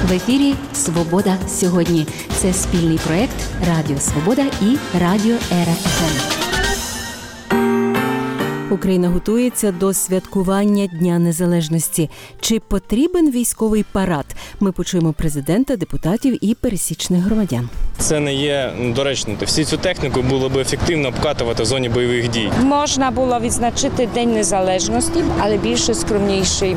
В ефірі «Свобода сьогодні». Це спільний проєкт Радіо Свобода і Радіо Ера ФМ. Україна готується до святкування Дня Незалежності. Чи потрібен військовий парад? Ми почуємо президента, депутатів і пересічних громадян. Це не є доречно. Всю цю техніку було б ефективно обкатувати в зоні бойових дій. Можна було відзначити День Незалежності, але більше скромніший.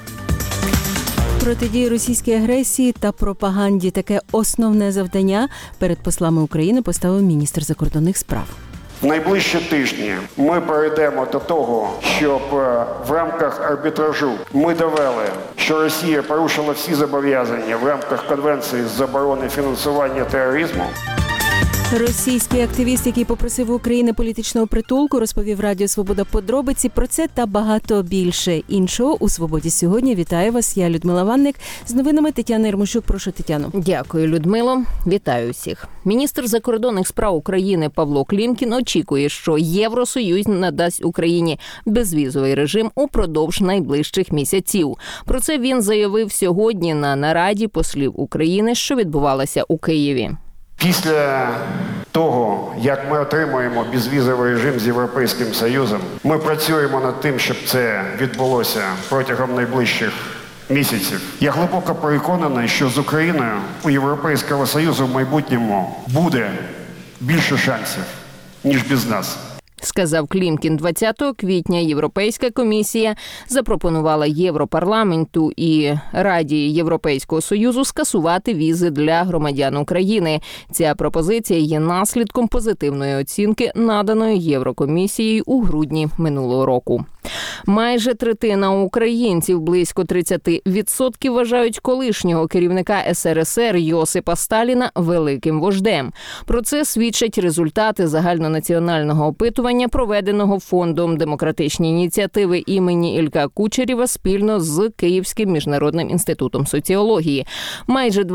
Протидії російській агресії та пропаганді – таке основне завдання перед послами України поставив міністр закордонних справ. В найближчі тижні ми перейдемо до того, щоб в рамках арбітражу ми довели, що Росія порушила всі зобов'язання в рамках Конвенції з заборони фінансування тероризму. Російський активіст, який попросив у України політичного притулку, розповів Радіо Свобода подробиці про це та багато більше. Іншого у «Свободі сьогодні». Вітаю вас, я Людмила Ванник. З новинами Тетяна Єрмощук. Прошу, Тетяно. Дякую, Людмило. Вітаю всіх. Міністр закордонних справ України Павло Клімкін очікує, що Євросоюз надасть Україні безвізовий режим упродовж найближчих місяців. Про це він заявив сьогодні на нараді послів України, що відбувалася у Києві. Після того, як ми отримуємо безвізовий режим з Європейським Союзом, ми працюємо над тим, щоб це відбулося протягом найближчих місяців. Я глибоко переконаний, що з Україною у Європейського Союзу в майбутньому буде більше шансів, ніж без нас. Сказав Клімкін. 20 квітня Європейська комісія запропонувала Європарламенту і Раді Європейського Союзу скасувати візи для громадян України. Ця пропозиція є наслідком позитивної оцінки, наданої Єврокомісією у грудні минулого року. Майже третина українців, близько 30%, вважають колишнього керівника СРСР Йосипа Сталіна великим вождем. Про це свідчать результати загальнонаціонального опитування, проведеного Фондом демократичні ініціативи імені Ілька Кучерєва спільно з Київським міжнародним інститутом соціології. Майже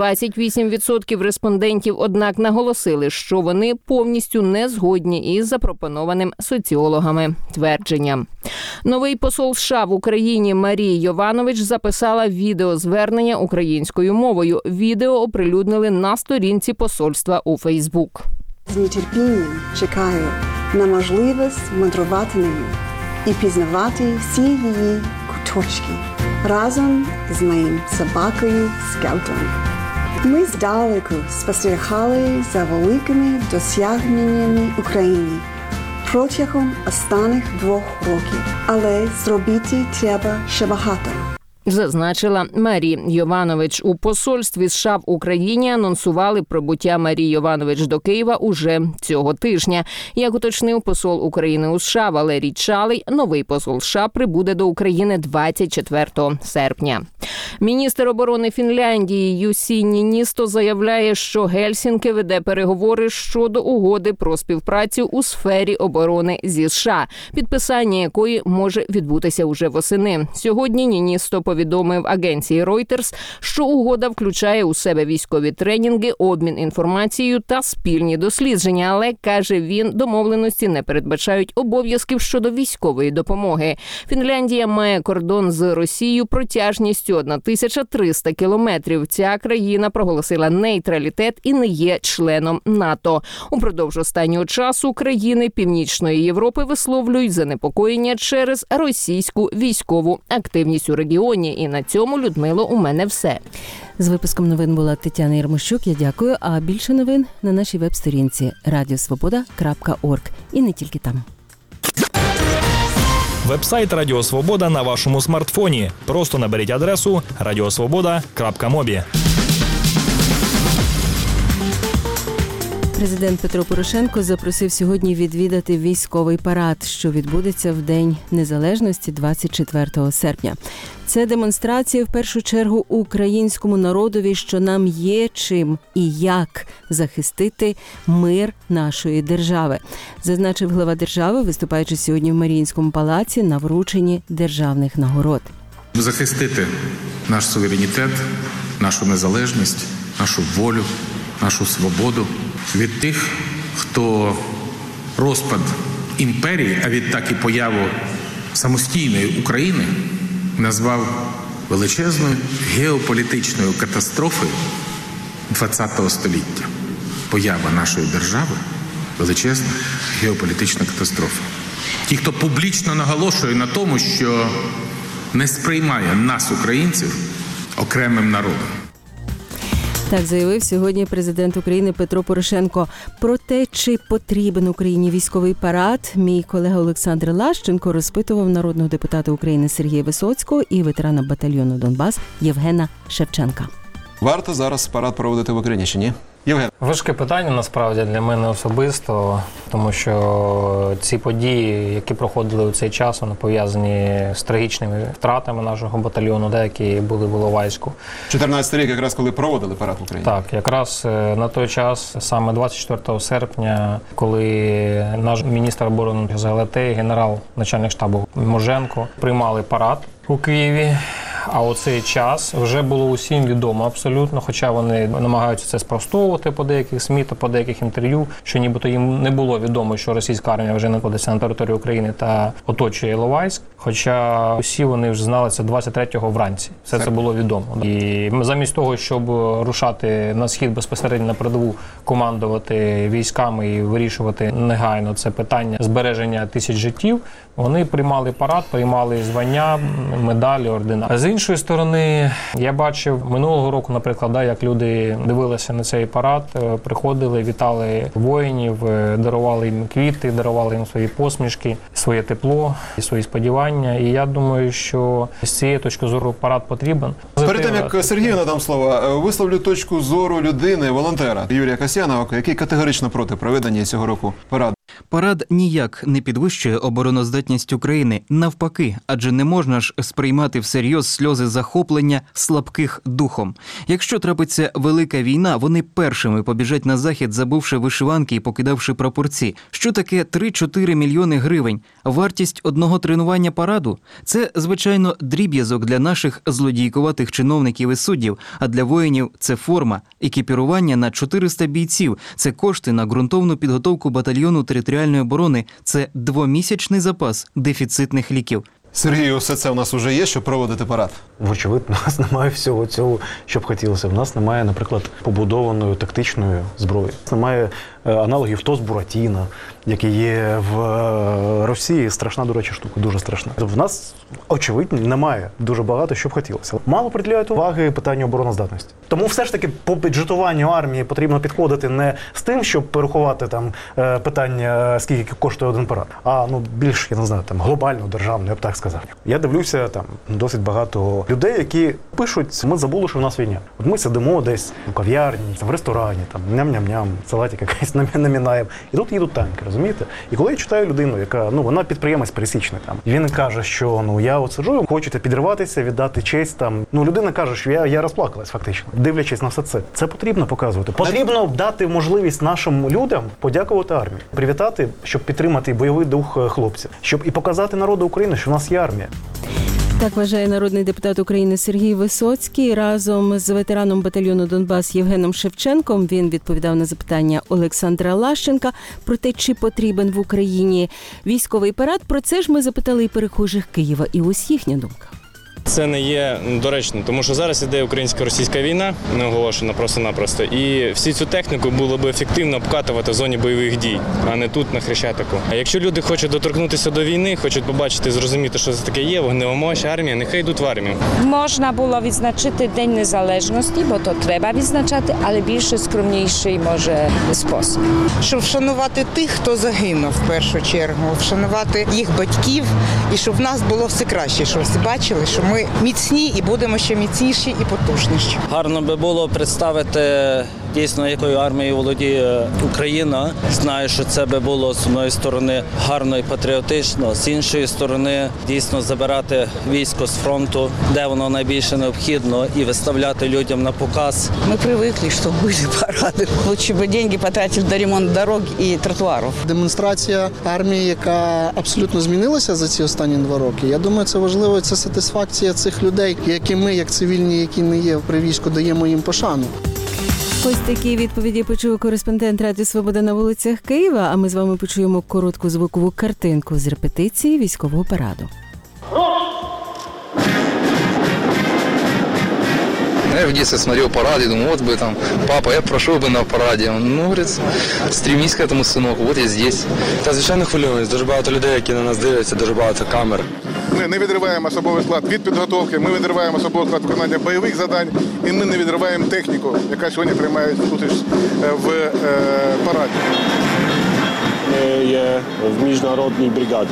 28% респондентів, однак, наголосили, що вони повністю не згодні із запропонованим соціологами твердженням. Новий посол США в Україні Марія Йованович записала відеозвернення українською мовою. Відео оприлюднили на сторінці посольства у Фейсбук. З нетерпінням чекаю на можливість мандрувати нею і пізнавати всі її куточки разом з моїм собакою Скелтом. Ми здалеку спостерігали за великими досягненнями України протягом останніх 2 років. Але зробити треба ще багато. Зазначила Марія Йованович. У посольстві США в Україні анонсували прибуття Марії Йованович до Києва уже цього тижня. Як уточнив посол України у США Валерій Чалий, новий посол США прибуде до України 24 серпня. Міністр оборони Фінляндії Юсі Ніністо заявляє, що Гельсінки веде переговори щодо угоди про співпрацю у сфері оборони зі США, підписання якої може відбутися уже восени. Сьогодні Ніністо повідомив агенції Reuters, що угода включає у себе військові тренінги, обмін інформацією та спільні дослідження, але, каже він, домовленості не передбачають обов'язків щодо військової допомоги. Фінляндія має кордон з Росією протяжністю 1300 кілометрів. Ця країна проголосила нейтралітет і не є членом НАТО. Упродовж останнього часу країни Північної Європи висловлюють занепокоєння через російську військову активність у регіоні. І на цьому, Людмило, у мене все. З випуском новин була Тетяна Єрмощук. Я дякую. А більше новин на нашій веб-сторінці radiosvoboda.org. І не тільки там. Веб-сайт Радіо Свобода на вашому смартфоні. Просто наберіть адресу radiosvoboda.mobi. Президент Петро Порошенко запросив сьогодні відвідати військовий парад, що відбудеться в День Незалежності 24 серпня. Це демонстрація, в першу чергу, українському народові, що нам є чим і як захистити мир нашої держави, зазначив глава держави, виступаючи сьогодні в Маріїнському палаці на врученні державних нагород. Захистити наш суверенітет, нашу незалежність, нашу волю, нашу свободу від тих, хто розпад імперії, а відтак і появу самостійної України назвав величезною геополітичною катастрофою ХХ століття. Поява нашої держави – величезна геополітична катастрофа. Ті, хто публічно наголошує на тому, що не сприймає нас, українців, окремим народом. Так заявив сьогодні президент України Петро Порошенко. Про те, чи потрібен Україні військовий парад, мій колега Олександр Лащенко розпитував народного депутата України Сергія Висоцького і ветерана батальйону «Донбас» Євгена Шевченка. Варто зараз парад проводити в Україні чи ні? Євген. Важке питання, насправді, для мене особисто, тому що ці події, які проходили у цей час, вони пов'язані з трагічними втратами нашого батальйону, які були в Іловайську. 14-й рік, якраз коли проводили парад в Україні. Так, якраз на той час, саме 24 серпня, коли наш міністр оборони ЗЛТ, генерал начальник штабу Моженко приймали парад у Києві. А у цей час вже було усім відомо абсолютно, хоча вони намагаються це спростовувати по деяких СМІ та по деяких інтерв'ю, що нібито їм не було відомо, що російська армія вже знаходиться на території України та оточує Іловайськ. Хоча усі вони вже знали це 23-го вранці. Все це було відомо. І замість того, щоб рушати на схід безпосередньо на передову, командувати військами і вирішувати негайно це питання збереження тисяч життів, вони приймали парад, приймали звання, медалі, ордена. З іншої сторони, я бачив минулого року, наприклад, як люди дивилися на цей парад, приходили, вітали воїнів, дарували їм квіти, дарували їм свої посмішки, своє тепло, свої сподівання. І я думаю, що з цієї точки зору парад потрібен. Перед тим, як Сергію надам слово, висловлю точку зору людини, волонтера Юрія Касьянова, який категорично проти проведення цього року параду. Парад ніяк не підвищує обороноздатність України. Навпаки, адже не можна ж сприймати всерйоз сльози захоплення слабких духом. Якщо трапиться велика війна, вони першими побіжать на захід, забувши вишиванки і покидавши прапорці. Що таке 3-4 мільйони гривень? Вартість одного тренування параду? Це, звичайно, дріб'язок для наших злодійкуватих чиновників і суддів, а для воїнів – це форма, екіпірування на 400 бійців, це кошти на ґрунтовну підготовку батальйону територіальної оборони, це 2-місячний запас дефіцитних ліків. Сергію, все це у нас вже є, щоб проводити парад? Вочевидь, у нас немає всього цього, що б хотілося. В нас немає, наприклад, побудованої тактичної зброї. Немає аналогів ТОС Буратіно, які є в Росії. Страшна, до речі, штука, дуже страшна. В нас, очевидно, немає дуже багато, що б хотілося. Мало приділяють уваги питанню обороноздатності. Тому все ж таки по бюджетуванню армії потрібно підходити не з тим, щоб порахувати там питання, скільки коштує один парад, а більш, я не знаю, там глобально, державно, я б так сказав. Я дивлюся, там досить багато людей, які пишуть, ми забули, що в нас війна. От ми сидимо десь у кав'ярні, в ресторані, там ням-ням-ням, салатик якийсь намінаємо. І тут їдуть танки, розумієте? І коли я читаю людину, яка, вона підприємець пересічний, там, і він каже, що, я от сиджу, хочете підриватися, віддати честь, там, людина каже, що я розплакалась фактично, дивлячись на все це. Це потрібно показувати. Потрібно дати можливість нашим людям подякувати армії, привітати, щоб підтримати бойовий дух хлопців, щоб і показати народу України, що в нас є армія. Так вважає народний депутат України Сергій Висоцький. Разом з ветераном батальйону «Донбас» Євгеном Шевченком він відповідав на запитання Олександра Лащенка про те, чи потрібен в Україні військовий парад. Про це ж ми запитали і перехожих Києва. І ось їхня думка. Це не є доречно, тому що зараз іде українсько-російська війна, не оголошена просто-напросто, і всю цю техніку було б ефективно обкатувати в зоні бойових дій, а не тут, на Хрещатику. А якщо люди хочуть доторкнутися до війни, хочуть побачити, зрозуміти, що це таке є, вогнева мощь, армія, нехай йдуть в армію. Можна було відзначити День Незалежності, бо то треба відзначати, але більше скромніший, може, спосіб. Щоб вшанувати тих, хто загинув в першу чергу, вшанувати їх батьків, і щоб в нас було все краще, щоб всі бачили, що ми міцні і будемо ще міцніші і потужніші. Гарно би було представити дійсно, якою армією володіє Україна. Знаю, що це би було з однієї сторони гарно і патріотично, з іншої сторони дійсно забирати військо з фронту, де воно найбільше необхідно, і виставляти людям на показ. Ми привикли, що були паради. Лучше б гроші потратили на ремонт дорог і тротуарів. Демонстрація армії, яка абсолютно змінилася за ці останні 2 роки. Я думаю, це важливо, це сатисфакція цих людей, які ми, як цивільні, які не є при війську, даємо їм пошану. Ось такі відповіді почув кореспондент Радіо Свобода на вулицях Києва, а ми з вами почуємо коротку звукову картинку з репетиції військового параду. Я в детстве смотрел парады, думаю, вот бы там, папа, я прошел бы на параді. Он, ну, говорит, стремись к этому, сынок, вот я здесь. Та, звичайно, хвилююсь. Дуже багато людей, які на нас дивляться, дуже багато камер. Ми не відриваємо особовий склад від підготовки, ми відриваємо особовий склад виконання бойових завдань, і ми не відриваємо техніку, яка сьогодні приймає участь в параді. Є в міжнародній бригаді.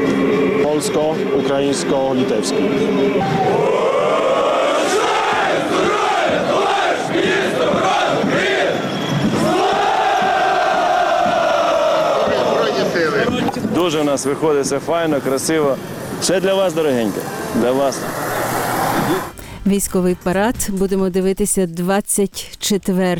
Польсько-українсько-литовській. Дуже у нас виходить все файно, красиво. Ще для вас, дорогенькі, для вас. Військовий парад будемо дивитися 24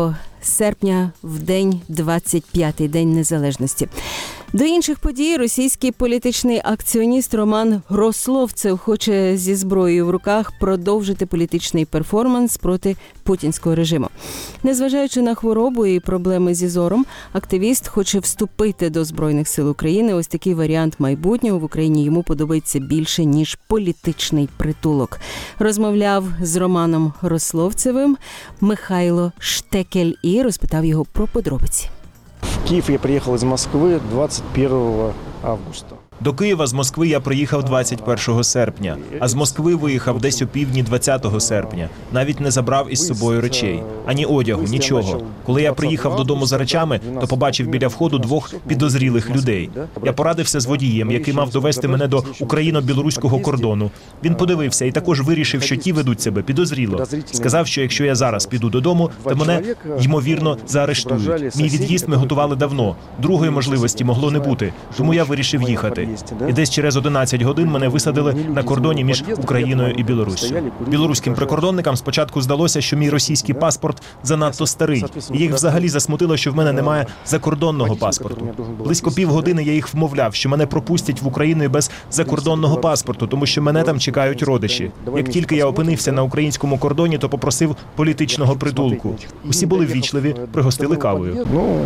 серпня в день 25-й День Незалежності. До інших подій російський політичний акціоніст Роман Рословцев хоче зі зброєю в руках продовжити політичний перформанс проти путінського режиму. Незважаючи на хворобу і проблеми зі зором, активіст хоче вступити до Збройних сил України. Ось такий варіант майбутнього в Україні йому подобається більше, ніж політичний притулок. Розмовляв з Романом Рословцевим Михайло Штекель і розпитав його про подробиці. В Київ я приїхав з Москви 21 августа. До Києва з Москви я приїхав 21 серпня, а з Москви виїхав десь опівдні 20 серпня. Навіть не забрав із собою речей. Ані одягу, нічого. Коли я приїхав додому за речами, то побачив біля входу двох підозрілих людей. Я порадився з водієм, який мав довести мене до україно-білоруського кордону. Він подивився і також вирішив, що ті ведуть себе підозріло. Сказав, що якщо я зараз піду додому, то мене, ймовірно, заарештують. Мій від'їзд ми готували давно. Другої можливості могло не бути, тому я вирішив їхати. І десь через 11 годин мене висадили на кордоні між Україною і Білоруссю. Білоруським прикордонникам спочатку здалося, що мій російський паспорт занадто старий. І їх взагалі засмутило, що в мене немає закордонного паспорту. Близько півгодини я їх вмовляв, що мене пропустять в Україну і без закордонного паспорту, тому що мене там чекають родичі. Як тільки я опинився на українському кордоні, то попросив політичного притулку. Усі були ввічливі, пригостили кавою.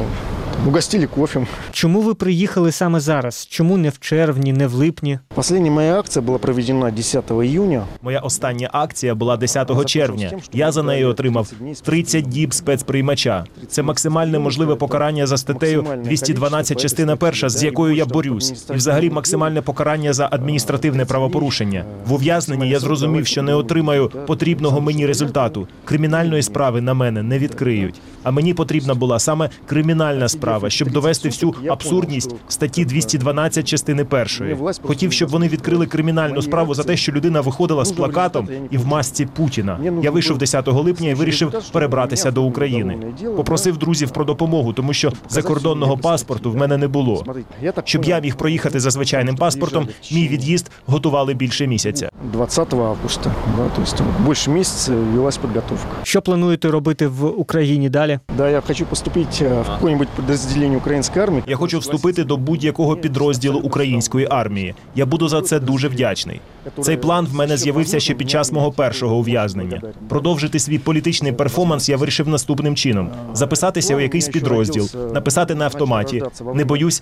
Угостили кофе. Чому ви приїхали саме зараз? Чому не в червні, не в липні? Остання моя акція була проведена 10 июня. Моя остання акція була 10 червня. Я за нею отримав 30 діб спецприймача. Це максимальне можливе покарання за статтею 212 частина 1, з якою я борюсь. І взагалі максимальне покарання за адміністративне правопорушення. В ув'язненні я зрозумів, що не отримаю потрібного мені результату. Кримінальної справи на мене не відкриють. А мені потрібна була саме кримінальна справа, щоб довести всю абсурдність статті 212 частини 1. Хотів, щоб вони відкрили кримінальну справу за те, що людина виходила з плакатом і в масці Путіна. Я вийшов 10 липня і вирішив перебратися до України. Попросив друзів про допомогу, тому що закордонного паспорту в мене не було. Щоб я міг проїхати за звичайним паспортом, мій від'їзд готували більше місяця. 20 августа, тобто більше місяця велась підготовка. Що плануєте робити в Україні далі? Да, я хочу поступити в якесь підрозділення української армії. Я хочу вступити до будь-якого підрозділу української армії. Я буду за це дуже вдячний. Цей план в мене з'явився ще під час мого першого ув'язнення. Продовжити свій політичний перформанс я вирішив наступним чином. Записатися у якийсь підрозділ, написати на автоматі «Не боюсь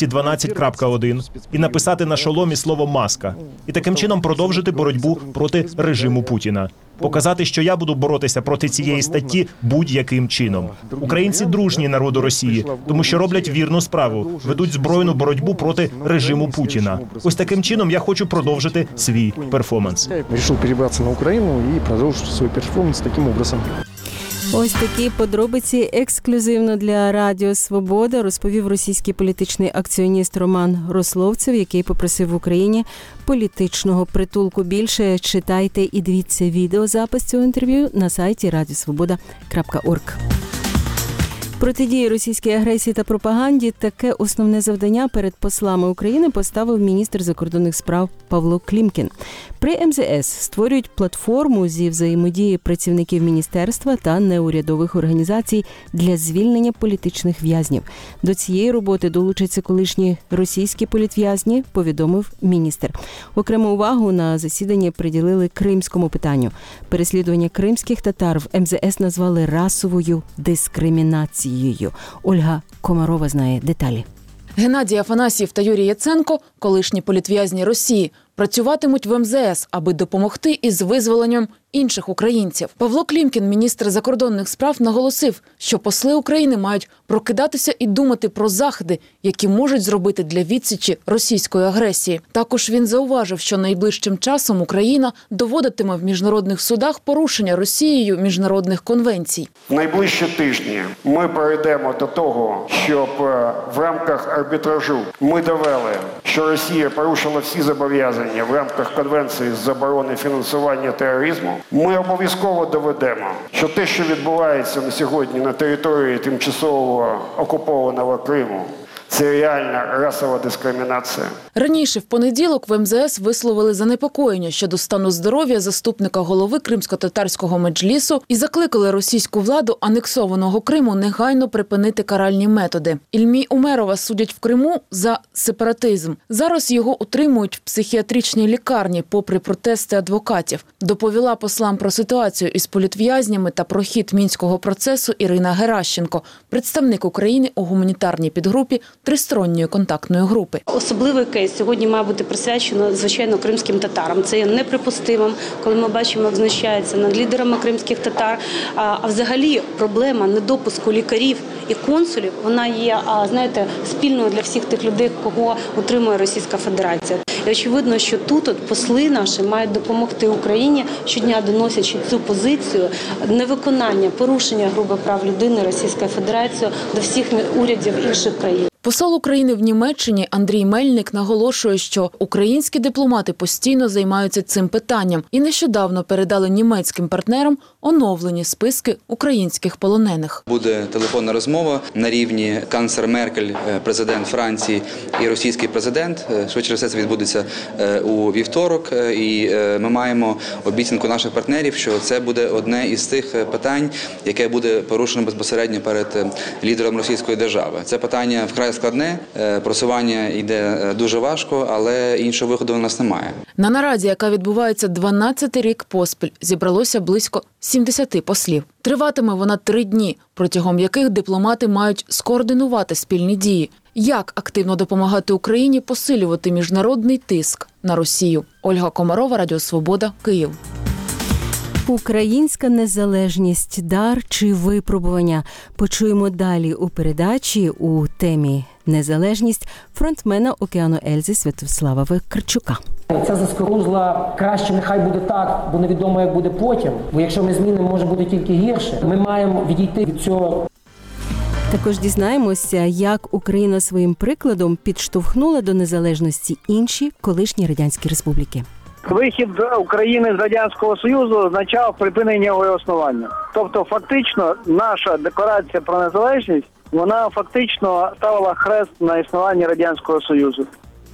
212.1» і написати на шоломі слово «маска». І таким чином продовжити боротьбу проти режиму Путіна. Показати, що я буду боротися проти цієї статті будь-яким чином. Українці дружні народу Росії, тому що роблять вірну справу, ведуть збройну боротьбу проти режиму Путіна. Ось таким чином я хочу продовжити свій перформанс. Вирішив перебратися на Україну і продовжити свій перформанс таким образом. Ось такі подробиці ексклюзивно для Радіо Свобода розповів російський політичний акціоніст Роман Рословцев, який попросив в Україні політичного притулку. Більше читайте і дивіться відеозапис цього інтерв'ю на сайті radiosvoboda.org. Протидії російській агресії та пропаганді – таке основне завдання перед послами України поставив міністр закордонних справ Павло Клімкін. При МЗС створюють платформу зі взаємодії працівників міністерства та неурядових організацій для звільнення політичних в'язнів. До цієї роботи долучаться колишні російські політв'язні, повідомив міністр. Окрему увагу на засіданні приділили кримському питанню. Переслідування кримських татар в МЗС назвали расовою дискримінацією. Ольга Комарова знає деталі. Геннадій Афанасьєв та Юрій Яценко – колишні політв'язні Росії. працюватимуть в МЗС, аби допомогти із визволенням інших українців. Павло Клімкін, міністр закордонних справ, наголосив, що посли України мають прокидатися і думати про заходи, які можуть зробити для відсічі російської агресії. Також він зауважив, що найближчим часом Україна доводитиме в міжнародних судах порушення Росією міжнародних конвенцій. В найближчі тижні ми перейдемо до того, щоб в рамках арбітражу ми довели, що Росія порушила всі зобов'язання в рамках Конвенції з заборони фінансування тероризму. Ми обов'язково доведемо, що те, що відбувається на сьогодні на території тимчасово окупованого Криму, це реальна расова дискримінація. Раніше в понеділок в МЗС висловили занепокоєння щодо стану здоров'я заступника голови кримсько-татарського меджлісу і закликали російську владу анексованого Криму негайно припинити каральні методи. Ільмі Умерова судять в Криму за сепаратизм. Зараз його утримують в психіатричній лікарні, попри протести адвокатів. Доповіла послам про ситуацію із політв'язнями та про хід мінського процесу Ірина Геращенко, представник України у гуманітарній підгрупі тристоронньої контактної групи. Особливий кейс сьогодні має бути присвячено, звичайно, кримським татарам. Це є неприпустимим, коли ми бачимо, як знущаються над лідерами кримських татар. А взагалі проблема недопуску лікарів і консулів, вона є, знаєте, спільною для всіх тих людей, кого утримує Російська Федерація. І очевидно, що тут посли наші мають допомогти Україні, щодня доносячи цю позицію невиконання, порушення грубо прав людини Російською Федерацією до всіх урядів інших країн. Посол України в Німеччині Андрій Мельник наголошує, що українські дипломати постійно займаються цим питанням і нещодавно передали німецьким партнерам оновлені списки українських полонених. Буде телефонна розмова на рівні канцлер Меркель, президент Франції і російський президент. Швидше все це відбудеться у вівторок. І ми маємо обіцянку наших партнерів, що це буде одне із тих питань, яке буде порушено безпосередньо перед лідером російської держави. Це питання вкрай складне, просування йде дуже важко, але іншого виходу у нас немає. На нараді, яка відбувається 12-й рік поспіль, зібралося близько 70 послів. Триватиме вона 3 дні, протягом яких дипломати мають скоординувати спільні дії. Як активно допомагати Україні посилювати міжнародний тиск на Росію? Ольга Комарова, Радіо Свобода, Київ. Українська незалежність – дар чи випробування? Почуємо далі у передачі у темі «Незалежність» фронтмена «Океану Ельзи» Святослава Вакарчука. Ця заскорузла краще нехай буде так, бо невідомо, як буде потім. Бо якщо ми змінимо, може бути тільки гірше. Ми маємо відійти від цього. Також дізнаємося, як Україна своїм прикладом підштовхнула до незалежності інші колишні радянські республіки. Вихід України з Радянського Союзу означав припинення його існування. Тобто, фактично, наша декларація про незалежність, вона фактично ставила хрест на існуванні Радянського Союзу.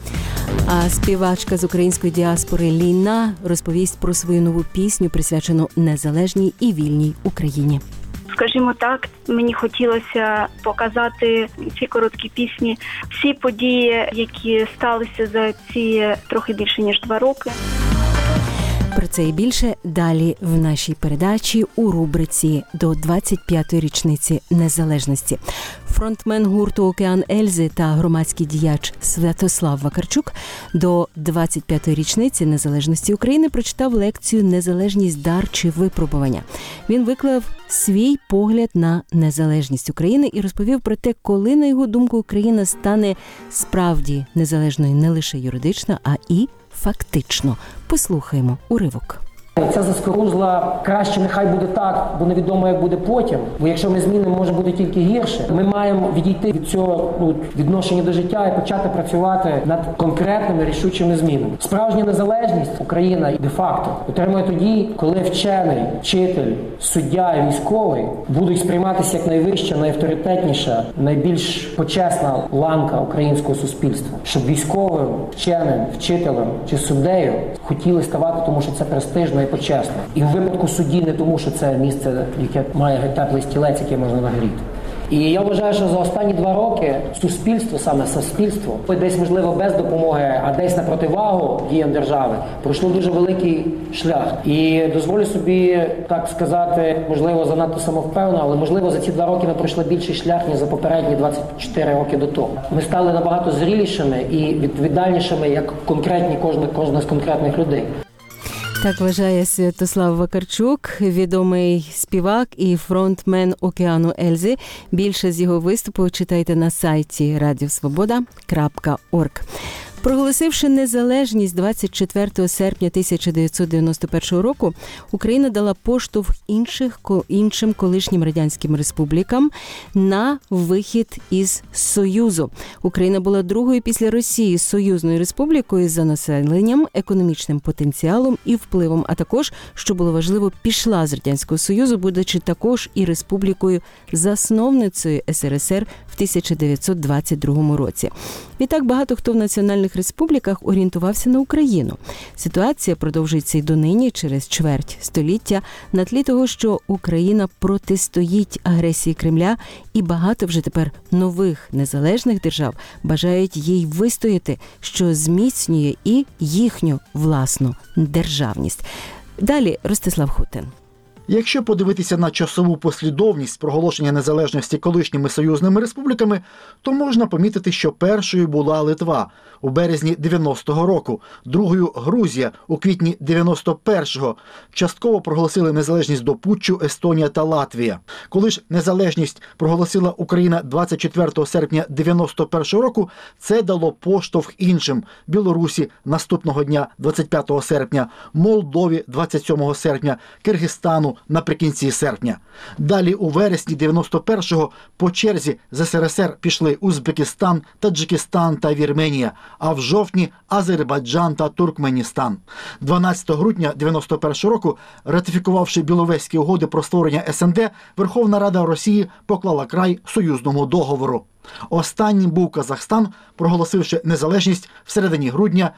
А співачка з української діаспори Ліна розповість про свою нову пісню, присвячену незалежній і вільній Україні. Скажімо так, мені хотілося показати в цій короткій пісні всі події, які сталися за ці трохи більше, ніж 2 роки. Про це і більше далі в нашій передачі у рубриці «До 25-ї річниці незалежності». Фронтмен гурту «Океан Ельзи» та громадський діяч Святослав Вакарчук до 25-ї річниці незалежності України прочитав лекцію «Незалежність. Дар чи випробування». Він виклав свій погляд на незалежність України і розповів про те, коли, на його думку, Україна стане справді незалежною не лише юридично, а і фактично. Послухаємо уривок. Ця заскорузла краще нехай буде так, бо невідомо, як буде потім. Бо якщо ми змінимо, може бути тільки гірше. Ми маємо відійти від цього відношення до життя і почати працювати над конкретними рішучими змінами. Справжня незалежність Україна де-факто отримує тоді, коли вчений, вчитель, суддя і військовий будуть сприйматися як найвища, найавторитетніша, найбільш почесна ланка українського суспільства. Щоб військовим, вченим, вчителем чи суддею хотіли ставати, тому що це престижно і почесно. І в випадку судді не тому, що це місце, яке має теплий стілець, який можна нагріти. І я вважаю, що за останні 2 роки суспільство, десь, можливо, без допомоги, а десь на противагу діям держави, пройшло дуже великий шлях. І дозволю собі так сказати, можливо, занадто самовпевнено, але, можливо, за ці 2 роки ми пройшли більший шлях, ніж за попередні 24 роки до того. Ми стали набагато зрілішими і відповідальнішими, як кожна з конкретних людей. Так вважає Святослав Вакарчук, відомий співак і фронтмен «Океану Ельзи». Більше з його виступу читайте на сайті radiosvoboda.org. Проголосивши незалежність 24 серпня 1991 року, Україна дала поштовх іншим колишнім радянським республікам на вихід із Союзу. Україна була другою після Росії союзною республікою за населенням, економічним потенціалом і впливом, а також, що було важливо, пішла з Радянського Союзу, будучи також і республікою-засновницею СРСР в 1922 році. Відтак багато хто в національних республіках орієнтувався на Україну. Ситуація продовжується й донині через чверть століття на тлі того, що Україна протистоїть агресії Кремля, і багато вже тепер нових незалежних держав бажають їй вистояти, що зміцнює і їхню власну державність. Далі Ростислав Хутин. Якщо подивитися на часову послідовність проголошення незалежності колишніми союзними республіками, то можна помітити, що першою була Литва у березні 90-го року, другою – Грузія у квітні 91-го. Частково проголосили незалежність до путчу Естонія та Латвія. Коли ж незалежність проголосила Україна 24 серпня 91-го року, це дало поштовх іншим – Білорусі наступного дня 25 серпня, Молдові 27 серпня, Киргизстану наприкінці серпня. Далі у вересні 91-го по черзі з СРСР пішли Узбекистан, Таджикистан та Вірменія, а в жовтні Азербайджан та Туркменістан. 12 грудня 91-го року, ратифікувавши Біловезькі угоди про створення СНД, Верховна Рада Росії поклала край союзному договору. Останнім був Казахстан, проголосивши незалежність в середині грудня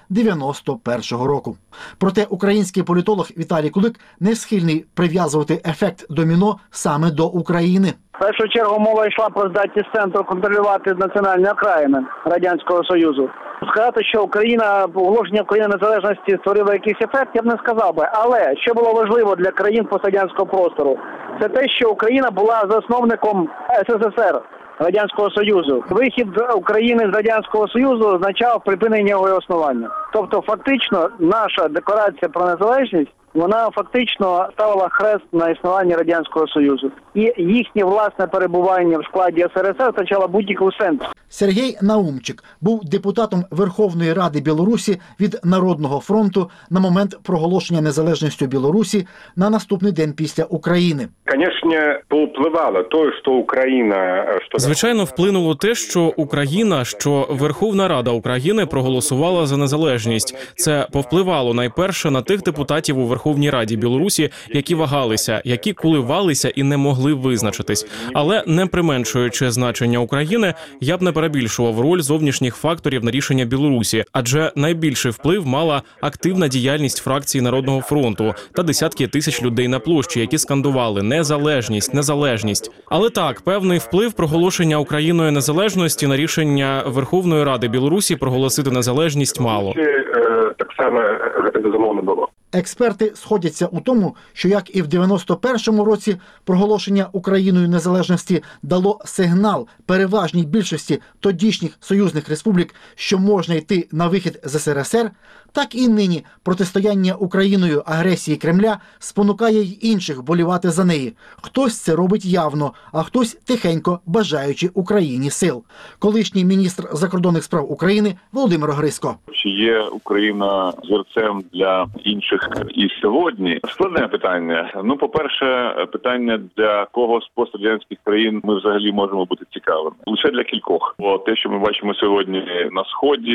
91-го року. Проте український політолог Віталій Кулик не схильний прив'язувати ефект доміно саме до України. В першу чергу мова йшла про здатність центру контролювати національні окраїни Радянського Союзу. Сказати, що оголошення України незалежності створило якийсь ефект, я б не сказав би. Але що було важливо для країн пострадянського простору, це те, що Україна була засновником СССР. Радянського Союзу. Вихід України з Радянського Союзу означав припинення його існування. Тобто, фактично, наша декларація про незалежність, вона фактично ставила хрест на існуванні Радянського Союзу. І їхнє власне перебування в складі СРСР втрачало будь-який сенс. Сергій Наумчик був депутатом Верховної Ради Білорусі від Народного фронту на момент проголошення незалежності Білорусі на наступний день після України. Звісно, повпливало те, що Україна... Звичайно, вплинуло те, що Україна, що Верховна Рада України проголосувала за незалежність. Це повпливало найперше на тих депутатів у Верховній Раді Білорусі, які вагалися, які коливалися і не могли визначитись. Але не применшуючи значення України, я б не перебільшував роль зовнішніх факторів на рішення Білорусі, адже найбільший вплив мала активна діяльність фракції Народного фронту та десятки тисяч людей на площі, які скандували «Незалежність, незалежність». Але так, певний вплив проголошення Україною незалежності на рішення Верховної Ради Білорусі проголосити незалежність мало. Так само це безумовно було. Експерти сходяться у тому, що як і в 91-му році проголошення Україною незалежності дало сигнал переважній більшості тодішніх союзних республік, що можна йти на вихід з СРСР, так і нині протистояння Україною агресії Кремля спонукає й інших вболівати за неї. Хтось це робить явно, а хтось тихенько бажаючи Україні сил. Колишній міністр закордонних справ України Володимир Грисько. Чи є Україна зірцем для інших і сьогодні? Складне питання. По-перше, питання, для кого з пострадянських країн ми взагалі можемо бути цікавими. Лише для кількох. Бо те, що ми бачимо сьогодні на Сході,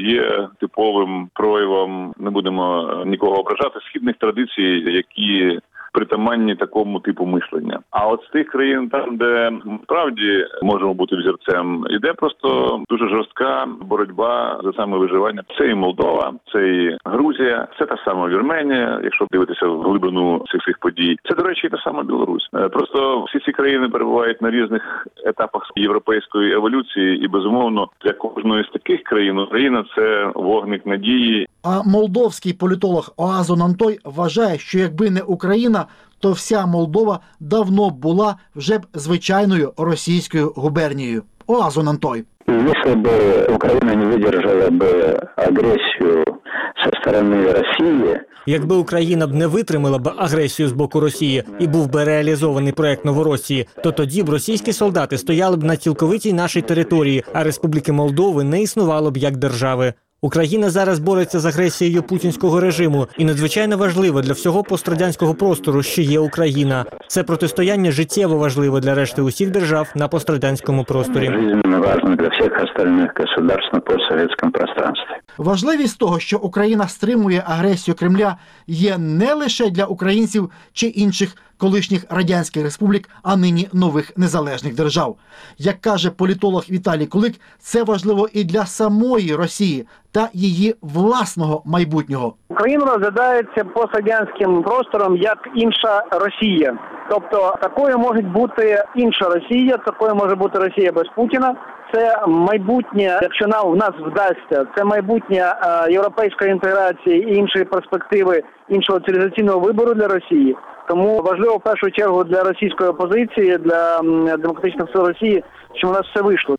є типовим проявом, не будемо нікого ображати, східних традицій, які притаманні такому типу мислення. А от з тих країн, там, де справді можемо бути взірцем, іде просто дуже жорстка боротьба за саме виживання. Це і Молдова, це і Грузія, це та сама Вірменія, якщо дивитися в глибину цих подій. Це, до речі, і та сама Білорусь. Просто всі ці країни перебувають на різних етапах європейської еволюції, і, безумовно, для кожної з таких країн Україна – це вогник надії. А молдовський політолог Оазон Антой вважає, що якби не Україна, то вся Молдова давно б була вже б звичайною російською губернією. Оазон Антой. Если бы Украина не выдержала бы агрессию со стороны России, якби Україна б не витримала б агресію з боку Росії і був би реалізований проект Новоросії, то тоді б російські солдати стояли б на цілковитій нашій території, а Республіки Молдови не існувало б як держави. Україна зараз бореться з агресією путінського режиму, і надзвичайно важливо для всього пострадянського простору, що є Україна. Це протистояння життєво важливе для решти усіх держав на пострадянському просторі. Жизненно важно для всіх остальних государств на постсовєтському пространстві. Важливість того, що Україна стримує агресію Кремля, є не лише для українців чи інших колишніх радянських республік, а нині нових незалежних держав. Як каже політолог Віталій Кулик, це важливо і для самої Росії та її власного майбутнього. Україна розглядається пострадянським простором як інша Росія. Тобто такою може бути інша Росія, такою може бути Росія без Путіна. Це майбутнє, якщо в нас вдасться, це майбутнє європейської інтеграції і іншої перспективи, іншого цивілізаційного вибору для Росії. Тому важливо в першу чергу для російської опозиції, для демократичних сил Росії, що у нас все вийшло.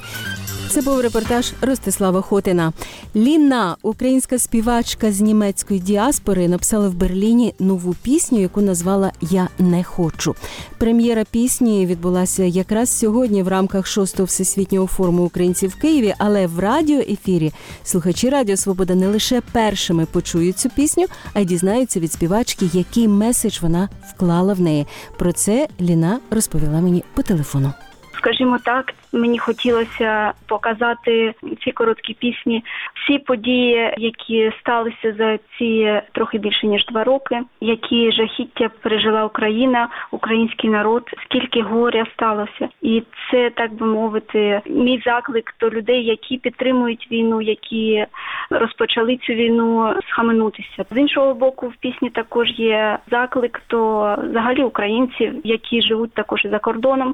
Це був репортаж Ростислава Хотина. Ліна, українська співачка з німецької діаспори, написала в Берліні нову пісню, яку назвала «Я не хочу». Прем'єра пісні відбулася якраз сьогодні в рамках 6-го Всесвітнього форуму українців в Києві, але в радіоефірі слухачі Радіо Свобода не лише першими почують цю пісню, а й дізнаються від співачки, який меседж вона вклала в неї. Про це Ліна розповіла мені по телефону. Скажімо так, мені хотілося показати ці короткі пісні, всі події, які сталися за ці трохи більше ніж 2 роки, які жахіття пережила Україна, український народ, скільки горя сталося. І це, так би мовити, мій заклик до людей, які підтримують війну, які розпочали цю війну, схаменутися. З іншого боку, в пісні також є заклик до взагалі українців, які живуть також і за кордоном,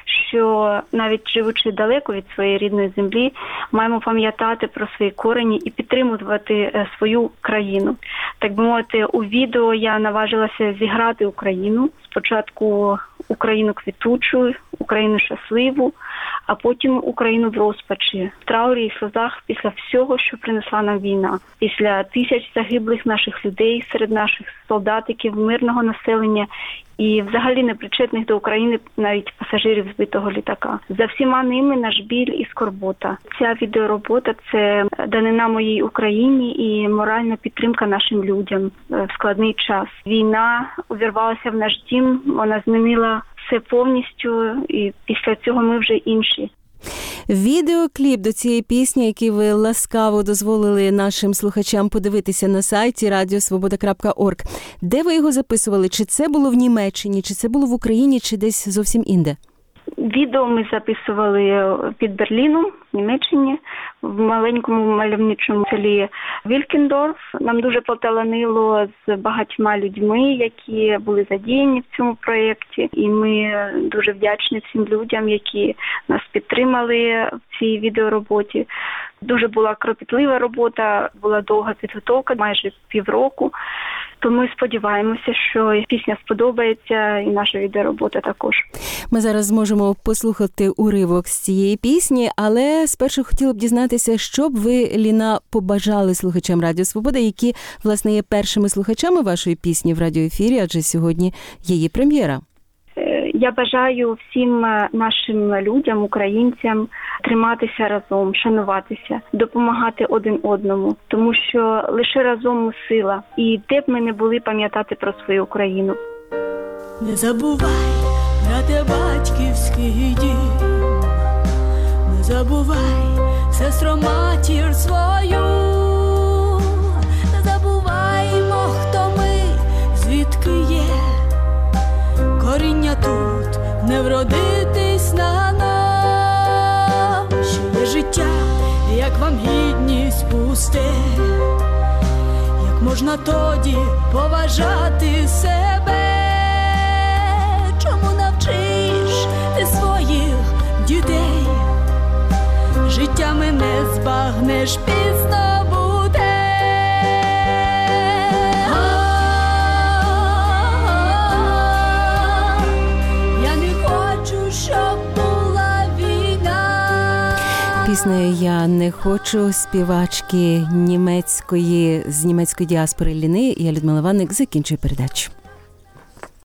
що навіть живучи далеко від своєї рідної землі, маємо пам'ятати про свої корені і підтримувати свою країну. Так би мовити, у відео я наважилася зіграти Україну. Спочатку Україну квітучу, Україну щасливу, а потім Україну в розпачі, в траурі і сльозах після всього, що принесла нам війна. Після тисяч загиблих наших людей, серед наших солдатиків, мирного населення і взагалі непричетних до України навіть пасажирів збитого літака. За всіма ними наш біль і скорбота. Ця відеоробота – це данина моїй Україні і моральна підтримка нашим людям в складний час. Війна увірвалася в наш дім, вона змінила все повністю, і після цього ми вже інші. Відеокліп до цієї пісні, який ви ласкаво дозволили нашим слухачам подивитися на сайті radiosvoboda.org. Де ви його записували? Чи це було в Німеччині, чи це було в Україні, чи десь зовсім інде? Відео ми записували під Берліном, в Німеччині, в маленькому мальовничому селі Вількендорф. Нам дуже поталанило з багатьма людьми, які були задіяні в цьому проєкті. І ми дуже вдячні всім людям, які нас підтримали в цій відеороботі. Дуже була кропітлива робота, була довга підготовка, майже півроку. То ми сподіваємося, що пісня сподобається і наша відеоробота також. Ми зараз зможемо послухати уривок з цієї пісні, але спершу хотіла б дізнатися, що б ви, Ліна, побажали слухачам Радіо Свобода, які, власне, є першими слухачами вашої пісні в радіоефірі, адже сьогодні її прем'єра. Я бажаю всім нашим людям, українцям, триматися разом, шануватися, допомагати один одному, тому що лише разом ми сила. І де б ми не були, пам'ятати про свою Україну. Не забувай, брате, батьківський дім, не забувай, сестро, матір свою, не забуваймо, хто ми, звідки є. коріння тут не вродитись наново. Що є життя, як вам гідність пусте, як можна тоді поважати себе? Чому навчиш ти своїх дітей? Життями не збагнеш, пізно буде. Я не хочу, щоб була війна. Піснею «Я не хочу» співачки з німецької діаспори Ліни. Я, Людмила Ванник, закінчую передачу.